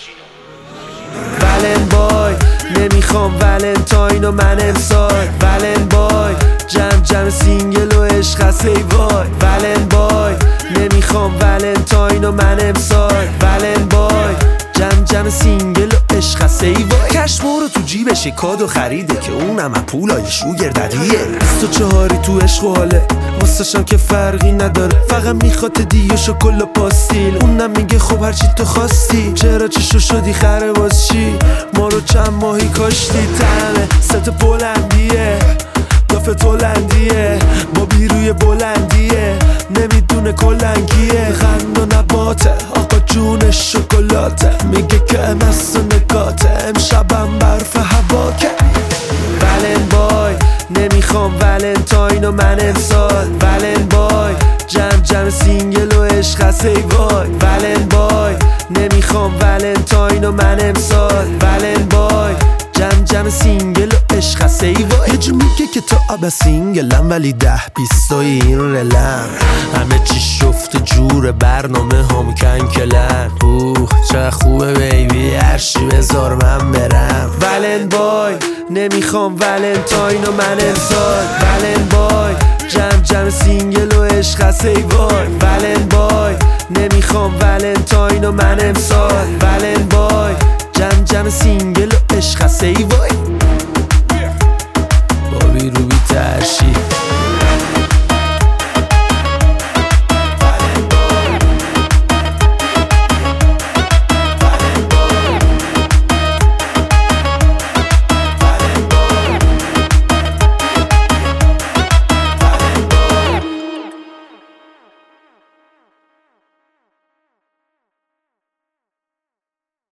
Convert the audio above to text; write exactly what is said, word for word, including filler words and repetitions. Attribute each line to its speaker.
Speaker 1: ولن بای نمیخوام ولنتاین و من امسال ولن بای جمع جمع سینگل و عشق هست ای وای ولن بای نمیخوام ولنتاین و من امسال ولن بای جمع جمع سینگل و عشق هست ای وای کشمو رو تو جیبش کادو خریده که اونم از پولای شوگر ددیه بیست و چهاری تو عشق و حاله واسشم که فرقی نداره فقط میخواد دیو شکل و پاستیل اونم میگه خب هرچی تو خواستی چرا چشو شدی خره باز چی ما رو چند ماهی کاشتی تمه ست بلندیه دافه تولندیه با بیروی بلندیه نمیدونه کلنگیه خند و نباته آقا جون شکلاته میگه که امس و نگاته امشبم برف هواکه ولن بای نمیخوام ولنتاین و من امسال ولن بای جمع جمع سینگل و عشق هست ای وای ولن بای نمیخوام ولنتاین و من امسال ولن بای جمع جمع سینگل و عشق هست ای وای یه جو میگه که تو آب سینگلم ولی ده بیست و این رلم همه چی شفت جور برنامه هم کنکلن اوه چه خوبه بیبی هرشی بذار من برم ولن بای نمیخوام ولنتاین و من امسال ولن بای جمع جمع سینگل و عشق هست ای وای ولن بای نمیخوام ولنتاین و من امسال ولن بای جمع جمع سینگل و عشق هست ای وای